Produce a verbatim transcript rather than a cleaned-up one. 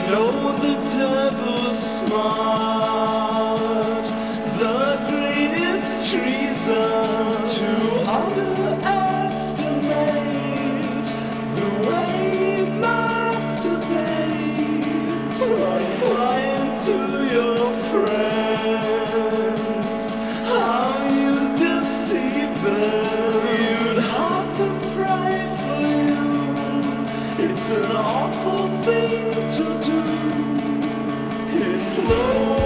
know the devil's smart. The greatest treason to underestimate the way you masturbate. Like lying to your friends, how you deceive them. You'd have them pray for you. It's an awful thing to do. It's low.